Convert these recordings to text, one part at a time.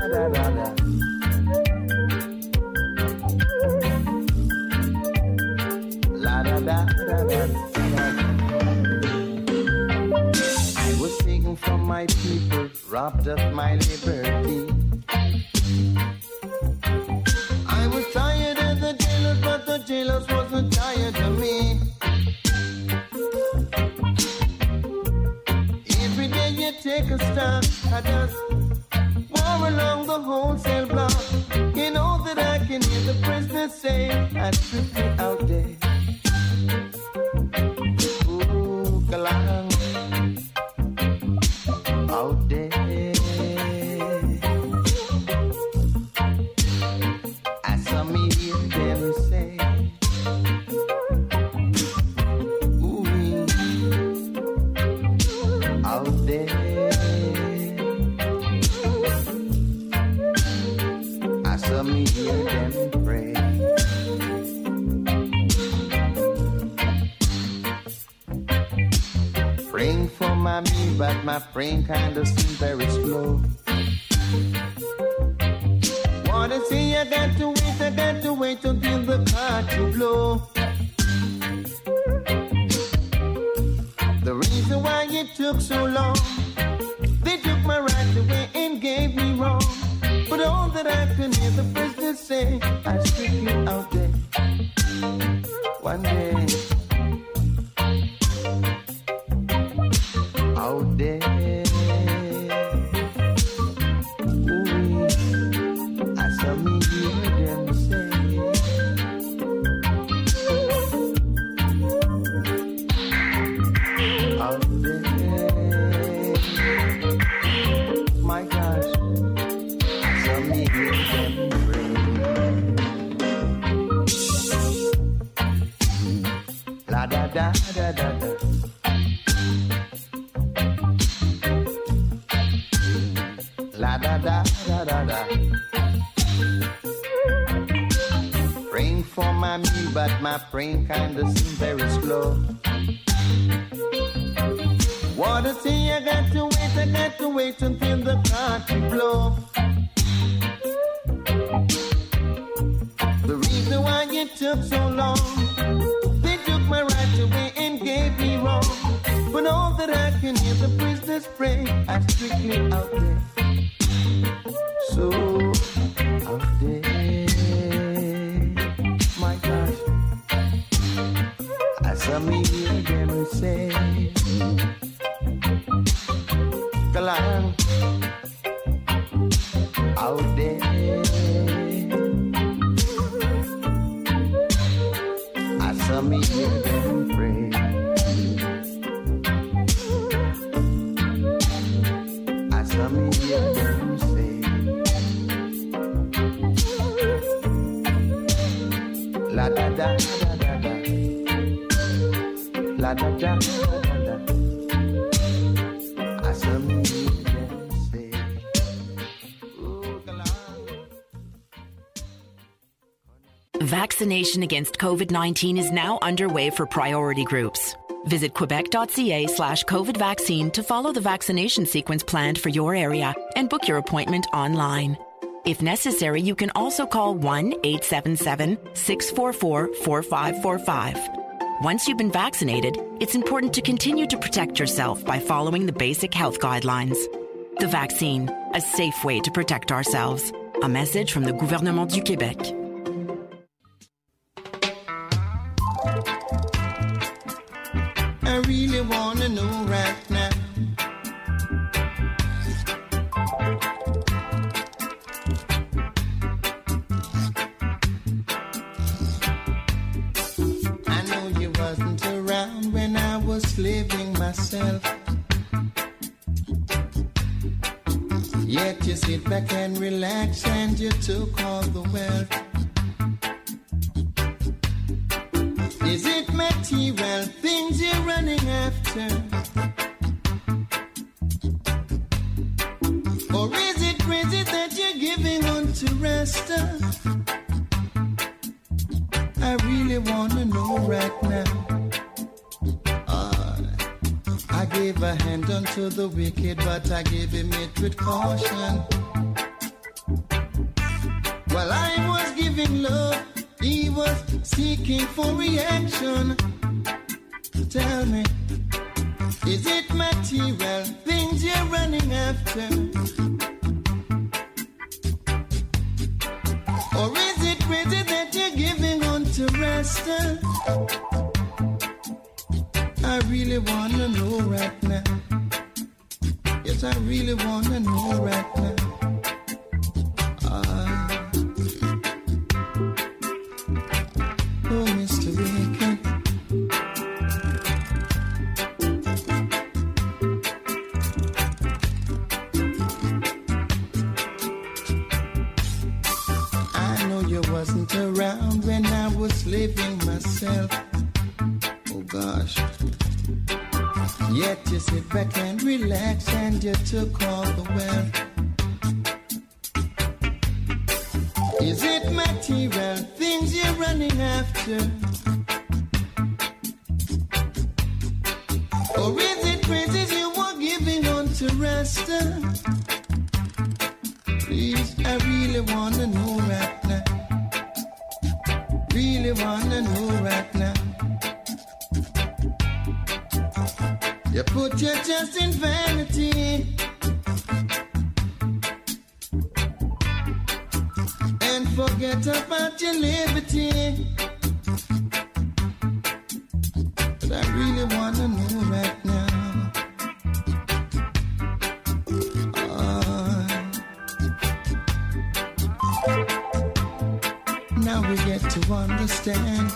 da da da. La da da da da. I was singing for my people, robbed of my liberty. I was tired of the jailers, but the jailers wasn't tired of me. Every day you take a step, I just war along the wholesale block. You know that I can hear the prisoners say, I strip you out there. Ooh, Kalang, out there. I saw me hear them say, ooh, out there. I saw me hear them pray. Praying for my me, but my praying kinda seems very slow. Wanna see, I got to wait until the card to blow. The reason why it took so long, they took my right away and gave me wrong. But all that I can hear the prisoners say, I strip you out there. One day, out there. Ooh, I saw me hear them say, out there. My gosh, I saw me hear them pray. La da da da da da. La da da da da da. Praying for my me, but my praying kinda seems very slow. Wanna see, I got to wait until the card to blow. The reason why it took so long, they took my right away and gave me wrong. But all that I can hear the prisoners pray, I strictly out there. So out there, my gosh, I saw me hear them say, Kalang, out there. I saw me hear them pray. I saw me hear them say, la da da da da da, la da da da da. I saw me hear them say, ooh, Kalang. Vaccination against COVID-19 is now underway for priority groups. Visit quebec.ca/COVID vaccine to follow the vaccination sequence planned for your area and book your appointment online. If necessary, you can also call 1-877-644-4545. Once you've been vaccinated, it's important to continue to protect yourself by following the basic health guidelines. The vaccine, a safe way to protect ourselves. A message from the Gouvernement du Québec. I really wanna know right now. I know you wasn't around when I was living myself. Yet you sit back and relax and you took all the wealth. Is it material things you're running after? Or is it crazy that you're giving on to rest? I really wanna know right now. I gave a hand unto the wicked, but I gave him it with caution. While I was giving love, he was seeking for reaction. Tell me, is it material things you're running after? Or is it crazy that you're giving on to rest? I really wanna know right now. Yes, I really wanna know right now. Oh, Mr. Wicked. I know you wasn't around when I was living myself. Oh gosh. Yet you sit back and relax and you took all the wealth. Is it material things you're running after? Or is it praises you were giving on to rest? Please, I really wanna know right now. Really wanna know right now. You put your trust in vanity and forget about your liberty. But I really wanna know right now. Now we get to understand.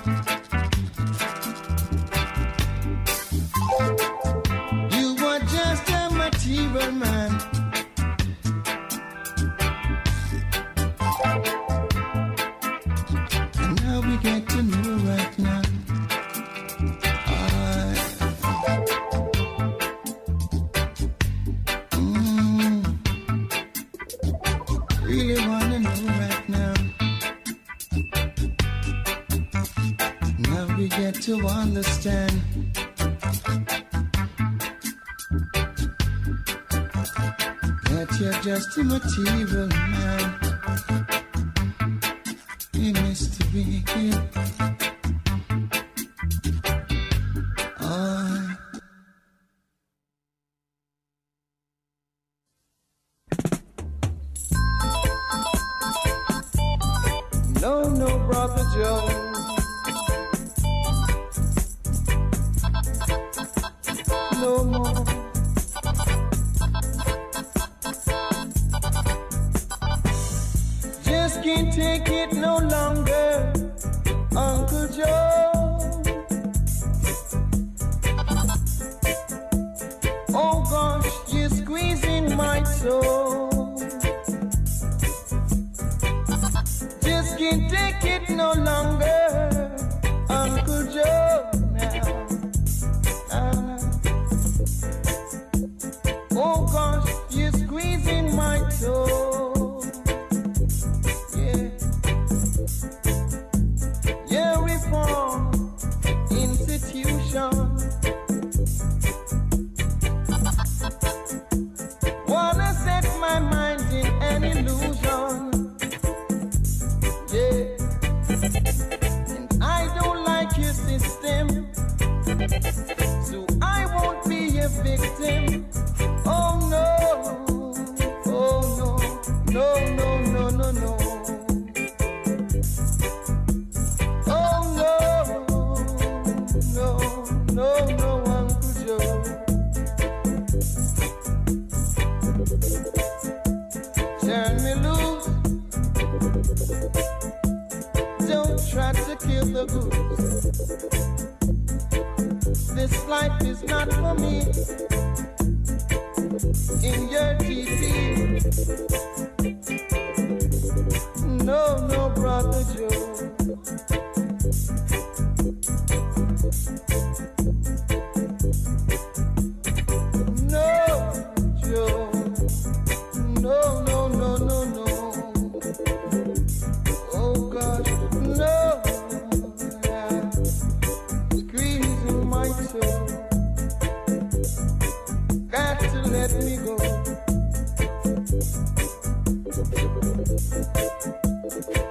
You were just a material man. And now we get to know right now. Really wanna know right now. Now we get to understand. That you're just a material man. Hey, Mr. Wicked. No, Brother Joe. No more. Just can't take it no longer, Uncle Joe. Oh gosh, you're squeezing my soul. Just can't take it no longer, Uncle Joe. Oh gosh, you're squeezing my soul. Yeah. Your reform institution wanna set my mind in an illusion. Yeah. And I don't like your system, so I won't be a victim. Oh no, oh no, no, no, no, no, no. Oh no, no, no, no, Uncle Joe. Turn me loose. Don't try to kill the goose. This life is not for me. In your TV. No, no, Brother Joe. No, Joe. No, no, no, no, no. Oh gosh, no. Yeah. Squeezing my soul. Got to let me go.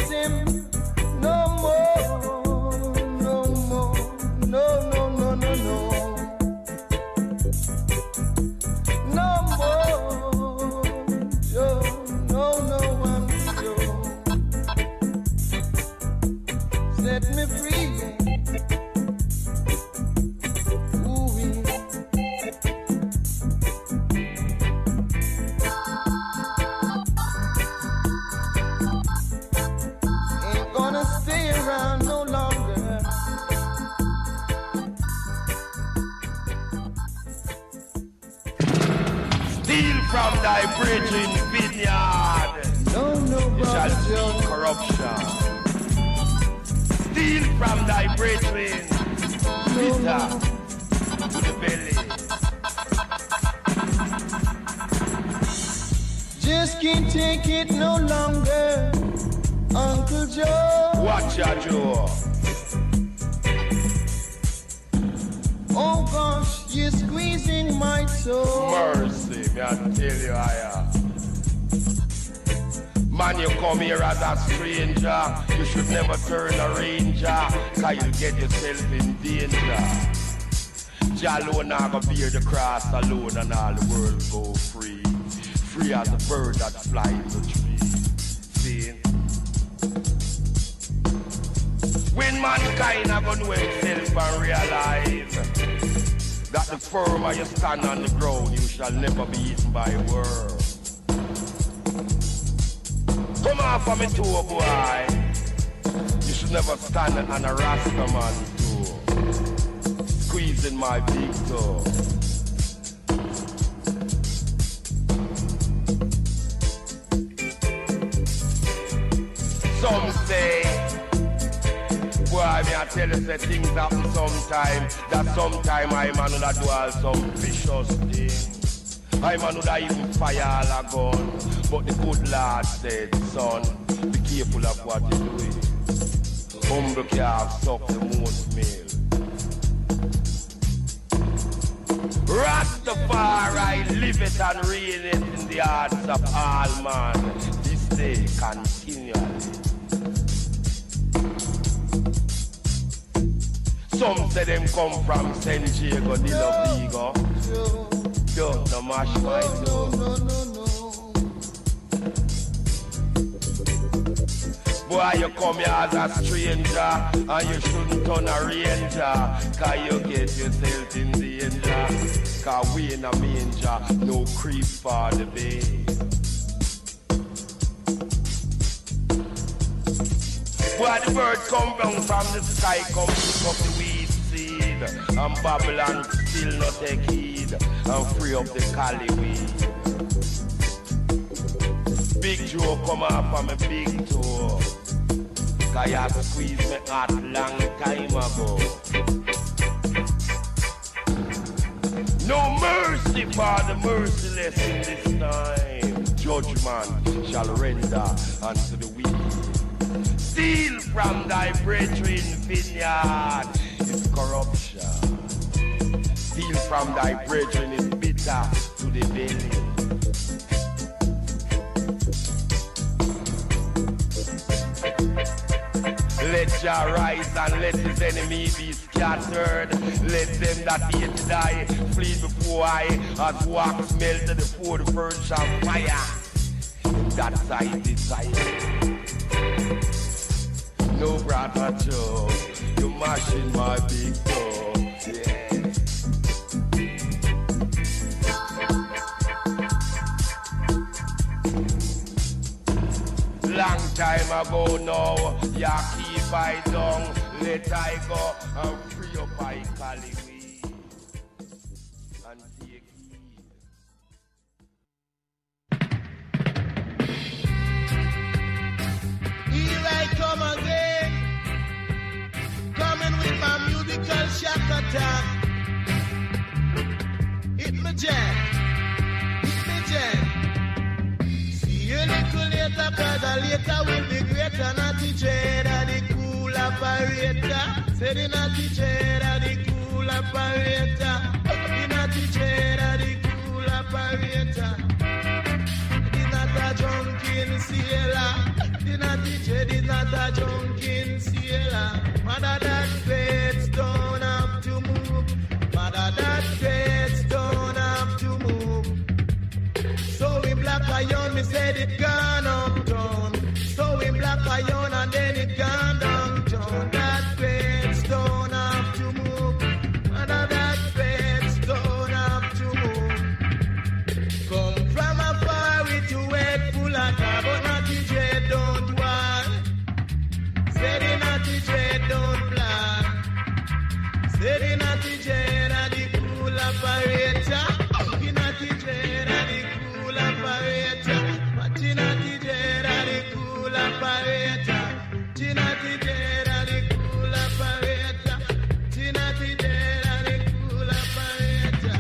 miss him no more, no more, no, no, no, no, no. No more, Joe, no, no, I'm Joe. Set me free. From thy bridging vineyard, no, you shall see corruption. Steal from thy brethren, bitter to the belly. Just can't take it no longer, Uncle Joe. Watch out, Joe. Oh gosh, you're squeezing my soul. Mercy, me I tell you, man, you come here as a stranger. You should never turn a ranger, cause you'll get yourself in danger. Jah alone not gonna bear the cross alone, and all the world go free. Free as a bird that flies the tree. See? When mankind are gonna know himself and realize that the firmer you stand on the ground, you shall never be eaten by a worm. Come off of me toe, boy. You should never stand on a Rasta man toe, squeezing my big toe. Some say, boy, me I tell you, say things happen sometime. That sometime I man would do all some vicious things. I man would even fire all a gun. But the good Lord said, son, be careful of what you doing. Humble calf suck the most milk. Rastafari live it and reign it in the hearts of all man. This day continually. Some say them come from San Diego de la Vega. Don't no mash my door. Boy, you come here as a stranger, and you shouldn't turn a ranger, cause you get yourself in danger. Cause we in a manger, no creep for the bay. Boy, the bird come down from the sky, come pick up the weed seed, and Babylon still not take heed, and free up the cali weed. Big Joe come off from a big toe, cause you squeeze me heart long time ago. No mercy for the merciless in this time. Judgment shall render unto the weak. Steal from thy brethren vineyard is corruption. Steal from thy brethren is bitter to the belly. Let Jah rise and let his enemy be scattered. Let them that hate die flee before I, as wax melted before the furnace of fire. That's I desire. No brother Joe, you mashing my big toe, yeah. Long time ago now, ya keep I down, let I go and free up I cali weed and take heed. Here I come again, coming with my musical shock attack. Hit me jam, hit me jam. See you little later, cause the later will be greater. Natty Jada, the cool operator. Say the Natty Jada, the cool operator. The Natty Jada, the cool operator. The not a drunken sailor. The Natty Jed is not a drunken sailor. Mother that faith don't have to move. Mother that faith don't have to move. So in Black Iron, me said it gone uptown. So in Black Iron and then it gone downtown. That faith don't have to move. Mother that faith don't have to move. Come from afar with your head full of tar, but Natty Jed don't want. Say the Natty Jed don't plan. Say the Natty Jed are the cool operator. The Natty Jed are the cool operator. But the Natty Jed are the cool operator. The Natty Jed are the cool operator. The Natty Jed are the cool operator.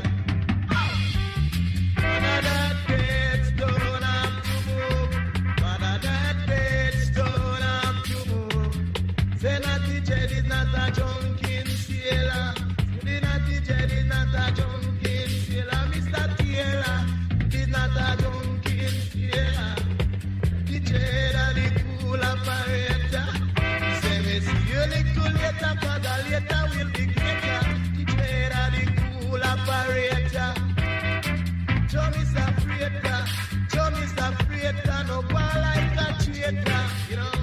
Mother that beds don't have to move. Mother that beds don't have to move. Say Natty Jed is not a drunken sailor. The Natty Jed is not a drunken sailor. Mr. Taylor is not a drunken sailor. The Jed are the cool operator. Say me see you little later, 'cause the later will be greater. The Jed are the cool operator. Joe Mr. Freighter, Joe Mr. Freighter, no boy like a traitor, you know.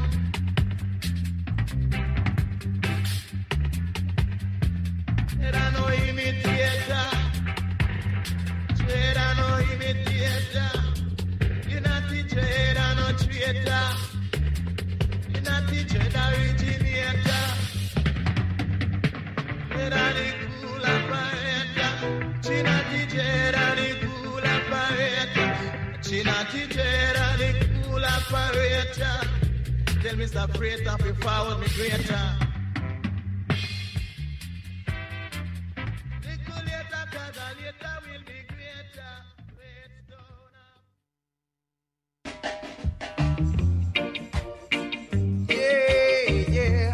Traitor no imitator, traitor no imitator. You not the traitor no traitor. You not the traitor originator. Traitor the cool operator. She not the traitor the cool operator. She not the traitor the cool operator. Tell Mr. Freighter if you forward me greater. Little later, 'cause the later will be greater. Wait, don't have. Yeah, yeah.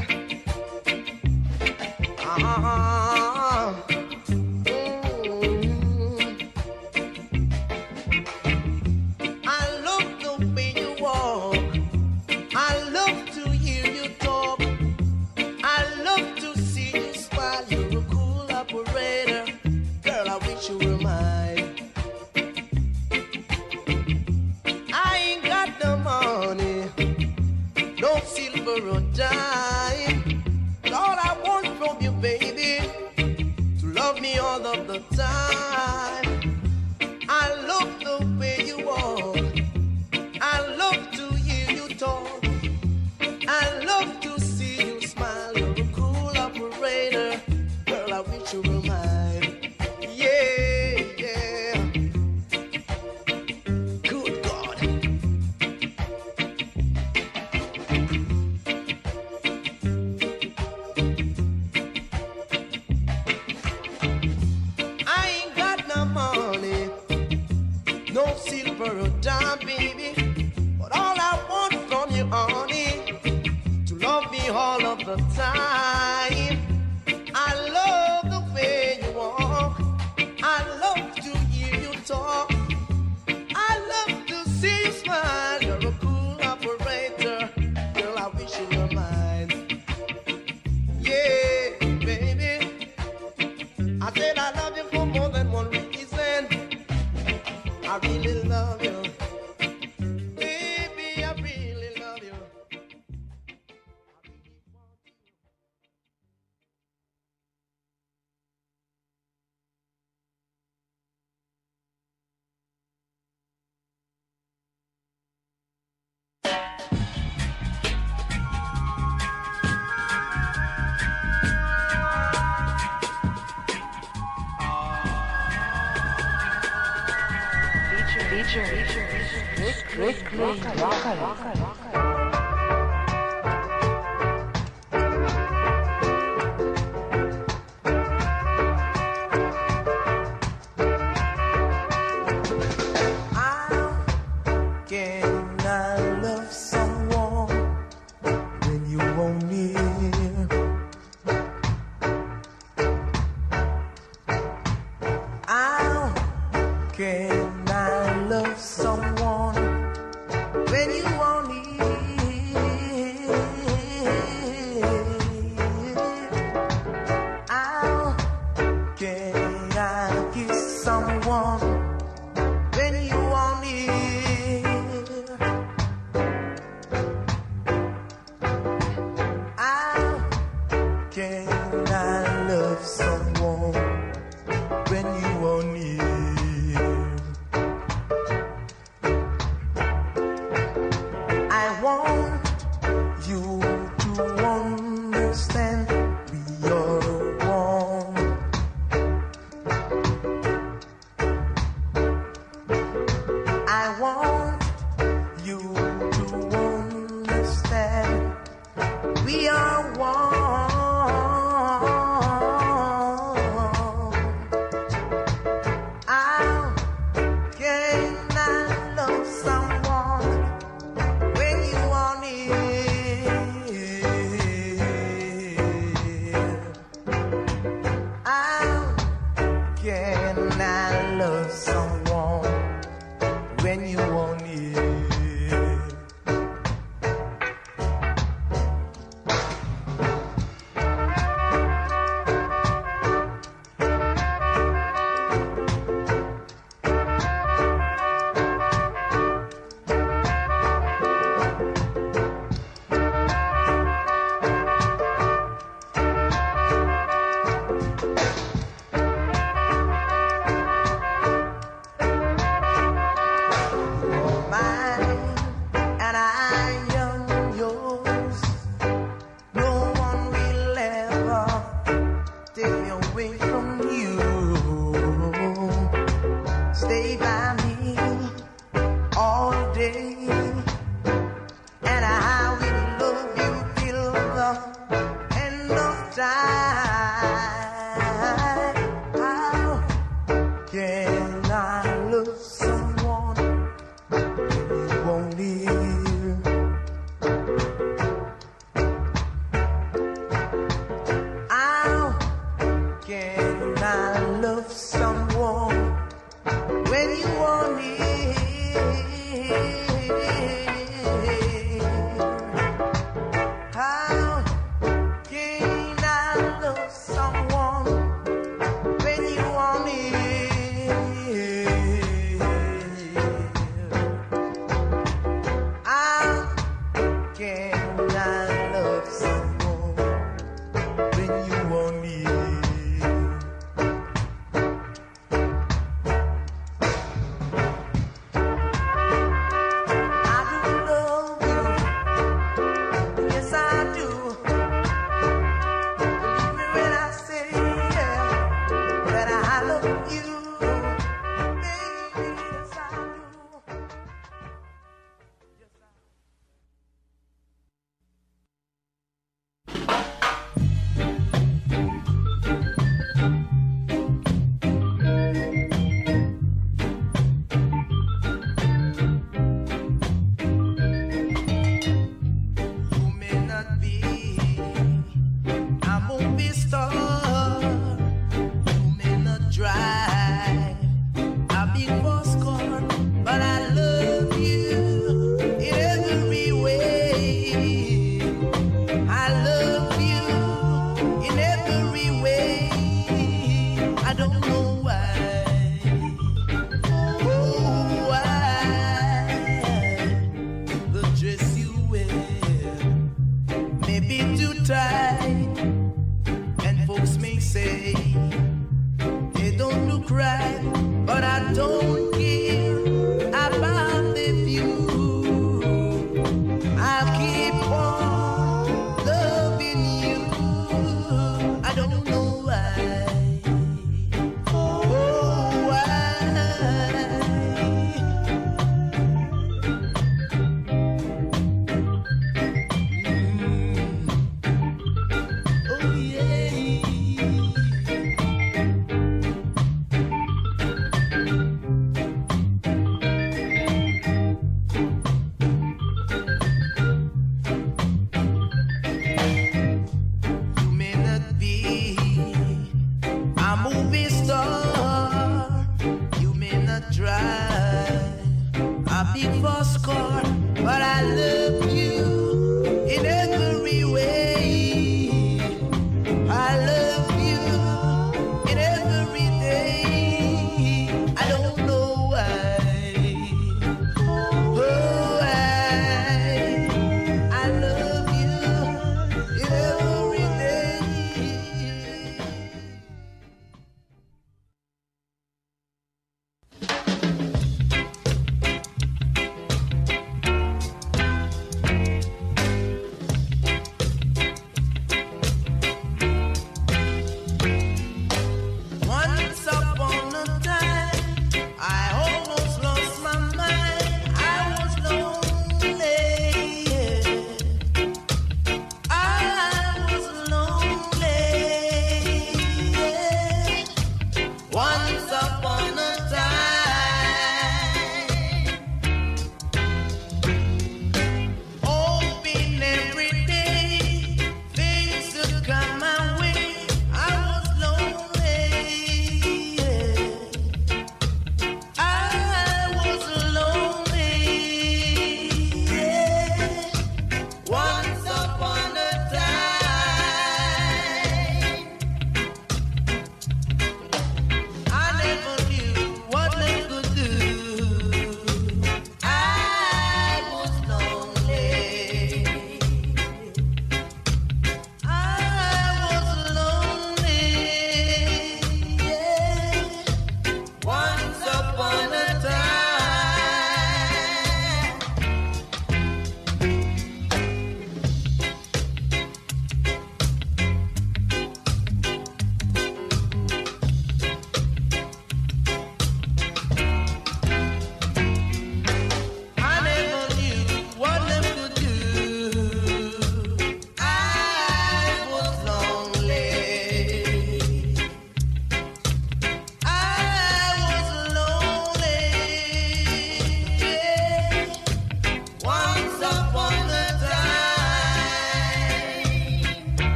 I love the way you walk. I love to hear you talk. I love to see you smile. You're a cool operator. Girl, I wish you were mine. I ain't got the money, no silver or dime. All I want from you, baby, to love me all of the time. I love the way you walk. I love to hear you talk. I love to see you smile. You're a cool operator. Girl, I wish you were mine. Yeah, yeah. Good God. I ain't got no money, no silver or dime, baby. But all I want from you, honey, to love me all of the time. I love the way you walk. I love to hear you talk. I love to see you smile. You're a cool operator. Girl, I wish you were mine. Yeah, baby. I said I love you for more than one reason. I really love you. Baby, I really love you. Strictly Rocker. Can I love someone when you want me? can I love someone when you are near? I want you to understand we are one. I want you to understand we are one. How can I love someone when you are near? How can I love someone when you are near?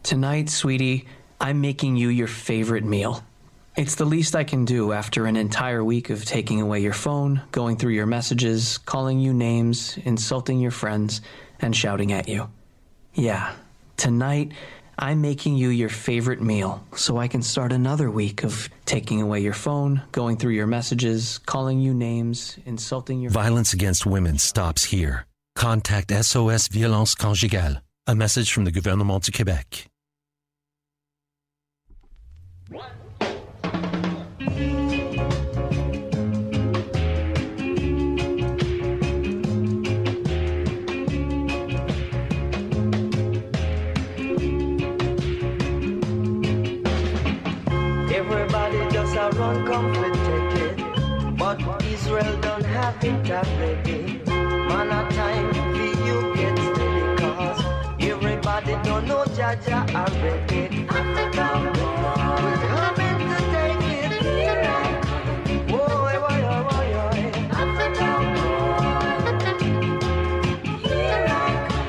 Tonight, sweetie, I'm making you your favorite meal. It's the least I can do after an entire week of taking away your phone, going through your messages, calling you names, insulting your friends, and shouting at you. Yeah, tonight, I'm making you your favorite meal so I can start another week of taking away your phone, going through your messages, calling you names, insulting your... Violence against women stops here. Contact SOS Violence Conjugale. A message from the Gouvernement du Québec. Everybody just a run comforted, but Israel don't have it already. Man a time for you get steady, cause everybody don't know Jaja already. Africa, we're coming to take it. Here I come. Boy, boy, boy, boy. Africa, here I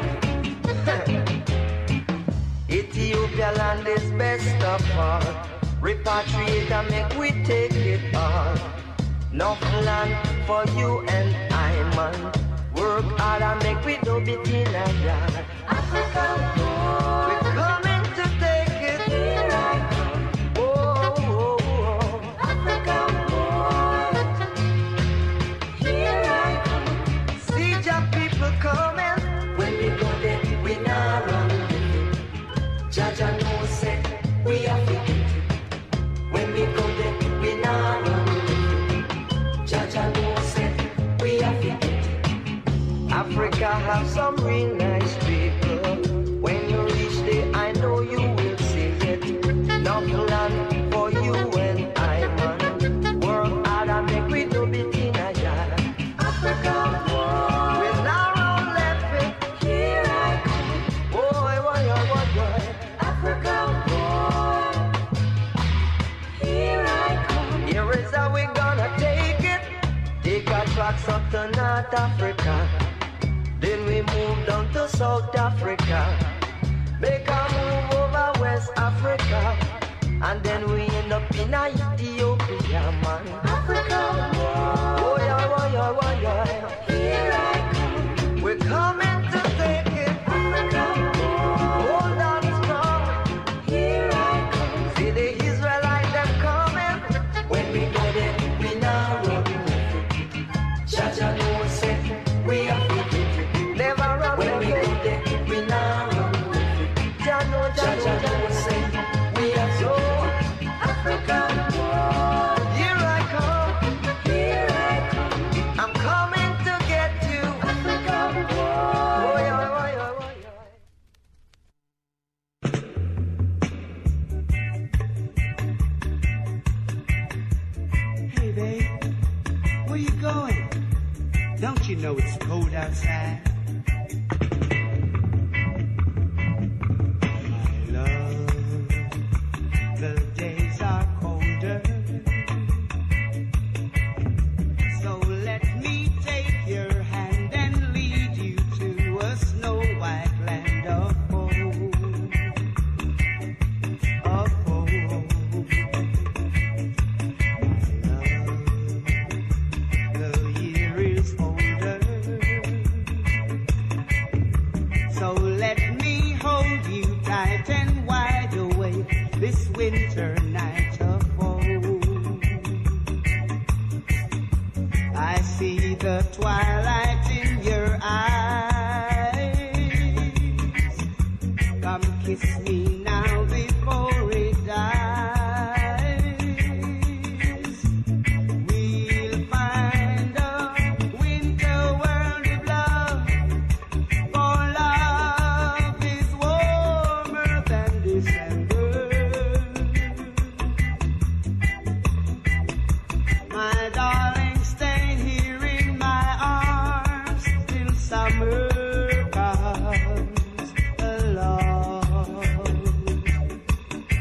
come. Ethiopia land is best of all. Repatriate and make we take it all. Enough land for you and I, man. Work hard and make we do it in a yard. Africa, we're coming to take it. Here I come. Oh, oh, oh. Africa, here I come. See your people coming. When we go there, we not run. Jaja no say we are fit. When we go there, we not run. Jaja no say we are fit. Africa have some real nice people. When you reach there, I know you will see it. Enough land for you and I, man. Work hard and make we do it in a yard. Africa, we're now on left it. Here I come. Boy, boy, boy, boy. Africa, here I come. Here is how we gonna take it. Take our tracks up to North Africa. Then we move down to South Africa. Make a move over West Africa. And then we end up in Ethiopia, man. Africa, oh yeah, oh yeah, oh yeah. Here I come. We're coming to take it. Africa, hold on strong. Here I come. See the Israelites them coming. When we go there, we now run. Jaja no say we are fit. Never run. When we go there, we now run. Jaja no say we are so Africa. Here I come. Here I come. I'm coming to get you. Africa. Oh yeah, oh yeah, oh yeah. Hey, babe, where you going? Don't you know it's cold outside? My love, the days are colder. So let me take your hand and lead you to a snow-white land of home. Of home. The year is older, so let me hold you tight and wide awake this winter night of home. I see the twilight in your eyes. Come kiss me now before it dies. We'll find a winter world of love, for love is warmer than December. My darling, stay here in my arms till summer comes along.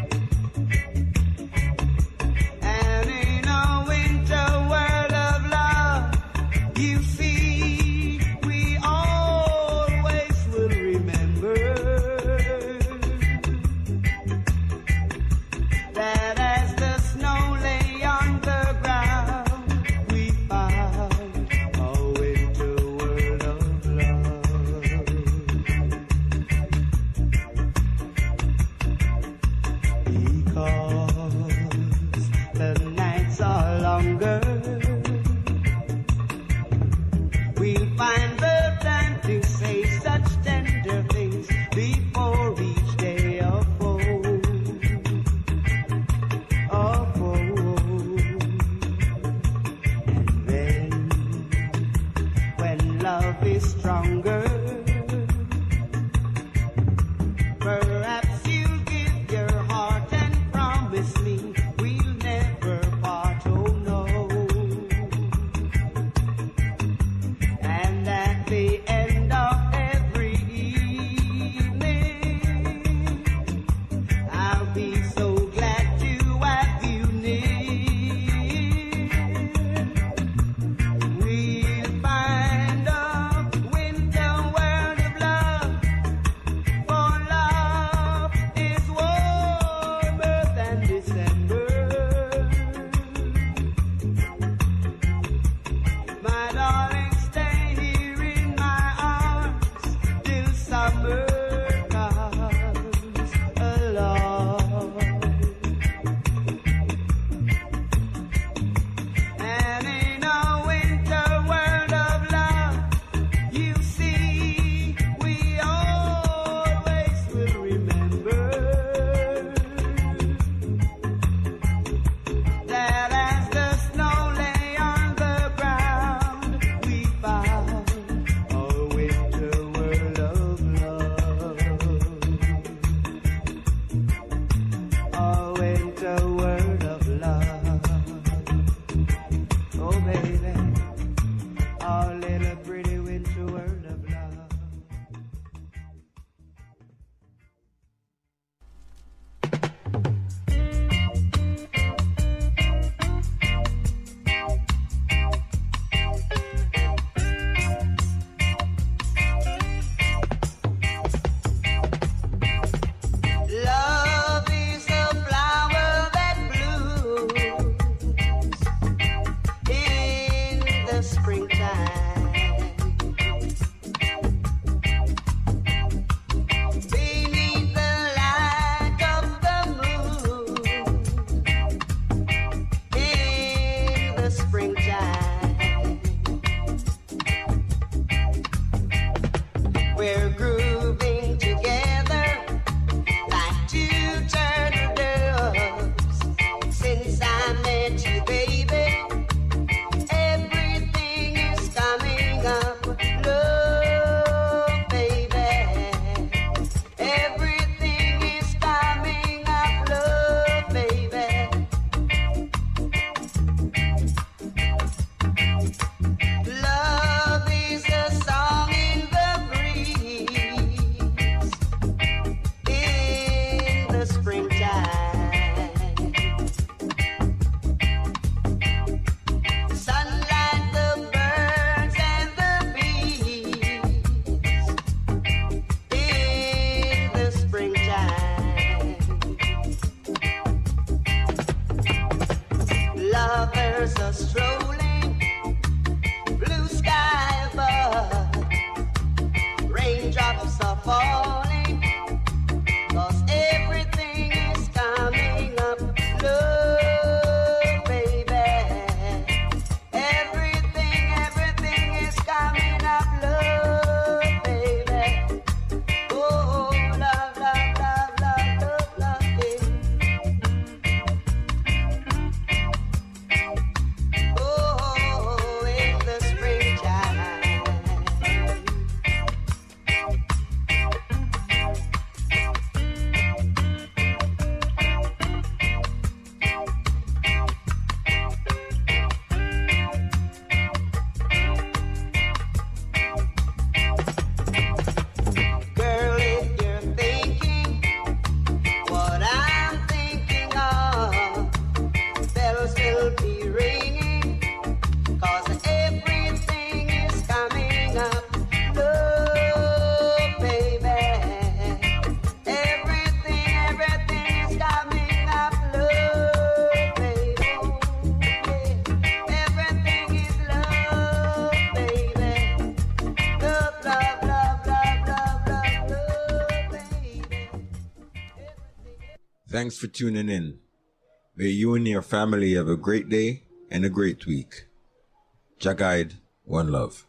Thanks for tuning in. May you and your family have a great day and a great week. Jah guide, one love.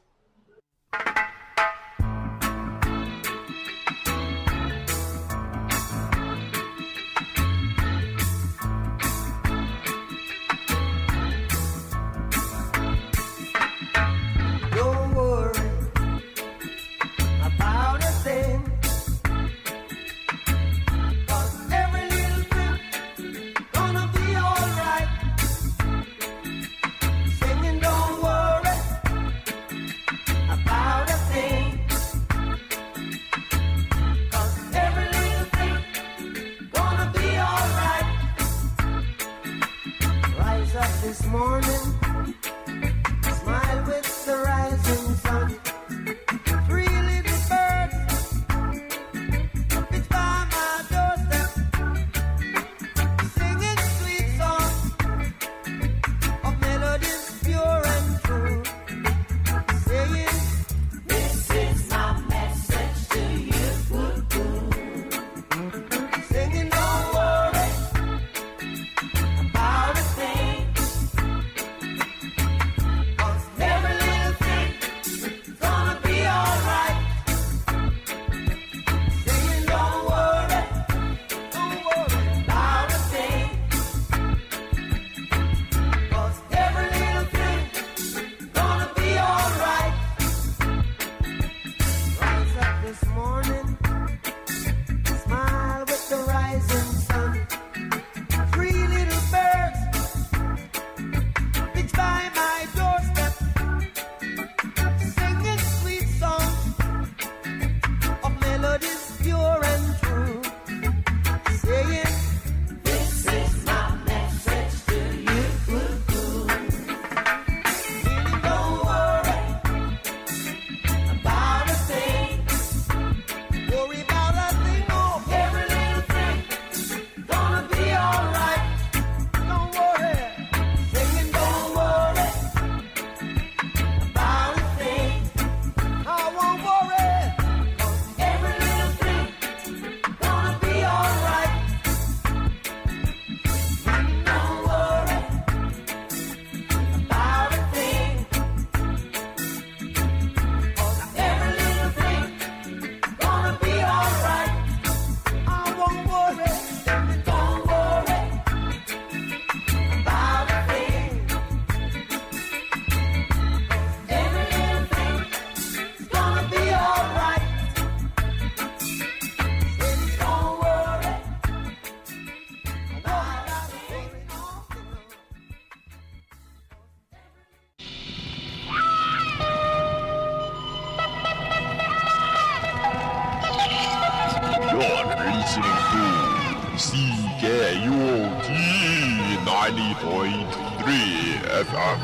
Don't worry about a thing, 'cause every little thing gonna be alright. Singing, don't worry about a thing, 'cause every little thing gonna be alright. Rise up this morning, smile with the rising sun. Three little birds pitch by my doorstep, singing sweet songs of melodies pure and true, saying, "This is my message to you." Singing, don't worry about a thing, 'cause every little thing is gonna be alright. Singing, don't worry about a thing, 'cause every little thing is gonna be alright. Rise up this morning, smile with the rising sun. Three little birds pitch by my doorstep, singing sweet songs of melodies pure and true, saying, "This is my message to you." Really don't worry about a thing. Worry about a thing, oh, every little thing gonna be alright. Don't worry, singing, don't worry about a thing. I won't worry, 'cause every little thing gonna be alright. Don't worry about a thing, 'cause every little thing gonna be alright. I won't worry, don't worry about a thing, 'cause every little thing is gonna be alright. Don't worry about a thing. You're listening to CKUT 90.3 FM.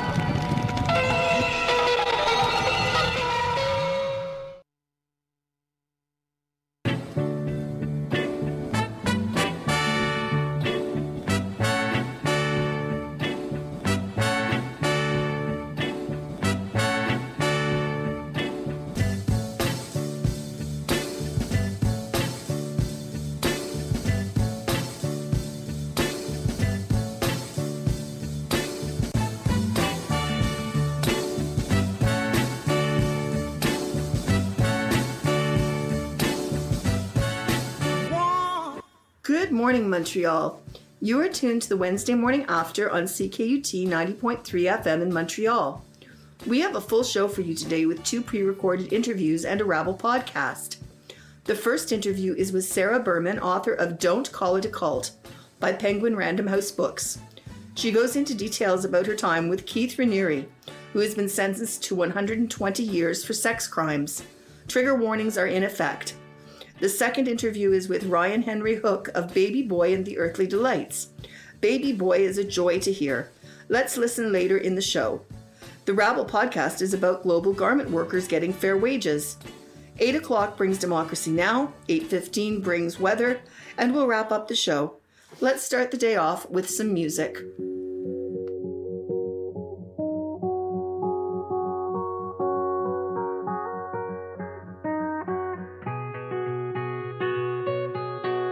Good morning, Montreal. You are tuned to the Wednesday Morning After on CKUT 90.3 FM in Montreal. We have a full show for you today with 2 pre-recorded interviews and a Rabble podcast. The first interview is with Sarah Berman, author of Don't Call It a Cult by Penguin Random House Books. She goes into details about her time with Keith Raniere, who has been sentenced to 120 years for sex crimes. Trigger warnings are in effect. The second interview is with Ryan Henry Hook of Baby Boy and the Earthly Delights. Baby Boy is a joy to hear. Let's listen later in the show. The Rabble podcast is about global garment workers getting fair wages. 8 o'clock brings Democracy Now!, 8:15 brings weather, and we'll wrap up the show. Let's start the day off with some music.